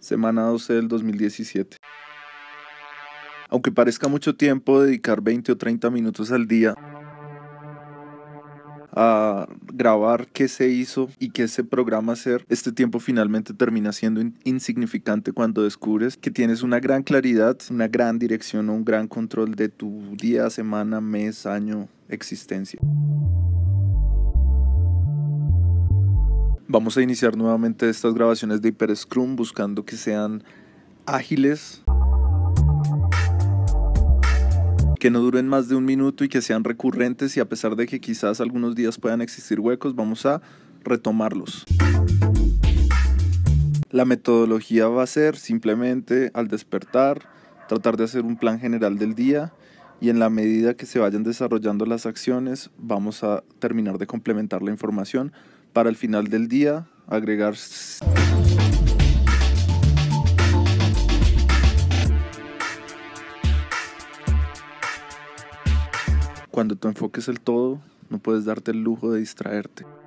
semana 12 del 2017. Aunque parezca mucho tiempo dedicar 20 o 30 minutos al día a grabar qué se hizo y qué se programa hacer, este tiempo finalmente termina siendo insignificante cuando descubres que tienes una gran claridad, una gran dirección o un gran control de tu día, semana, mes, año, existencia. Vamos a iniciar nuevamente estas grabaciones de Hyper Scrum buscando que sean ágiles, que no duren más de un minuto y que sean recurrentes, y a pesar de que quizás algunos días puedan existir huecos, vamos a retomarlos. La metodología va a ser simplemente al despertar, tratar de hacer un plan general del día, y en la medida que se vayan desarrollando las acciones, vamos a terminar de complementar la información para el final del día agregar. Cuando tu enfoque es el todo, no puedes darte el lujo de distraerte.